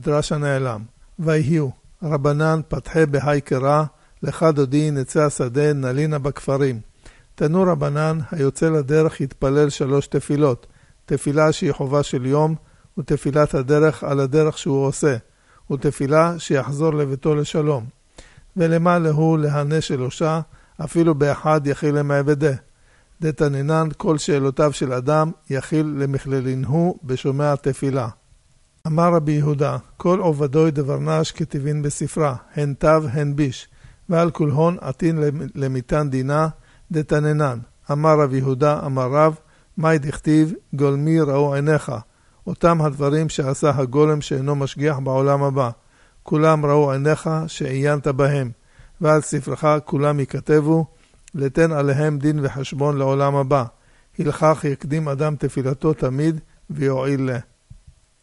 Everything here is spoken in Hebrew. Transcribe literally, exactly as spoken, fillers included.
המדרש הנעלם. ויהיו רבנן פתחי בהי קרא, לך דודי נצא השדה נלינה בכפרים. תנו רבנן היוצא לדרך יתפלל שלוש תפילות, תפילה שהיא חובה של יום, ותפילת הדרך על הדרך שהוא עושה, ותפילה שיחזור לביתו לשלום. ולמה להו להנה שלושה, אפילו באחד יחיל למעבדה. דתננן כל שאלותיו של אדם יחיל למכללין הוא בשומע תפילה. אמר רבי יהודה, כל עובדוי דברנש כתבין בספרה, הן תו הן ביש, ועל כולהון עתין למיתן דינה דתננן. אמר רבי יהודה, אמר רב, מי דכתיב גולמי ראו עיניך, אותם הדברים שעשה הגולם שאינו משגיח בעולם הבא, כולם ראו עיניך שעיינת בהם, ועל ספרך כולם יכתבו, לתן עליהם דין וחשבון לעולם הבא. הלכך יקדים אדם תפילתו תמיד ויועיל לה.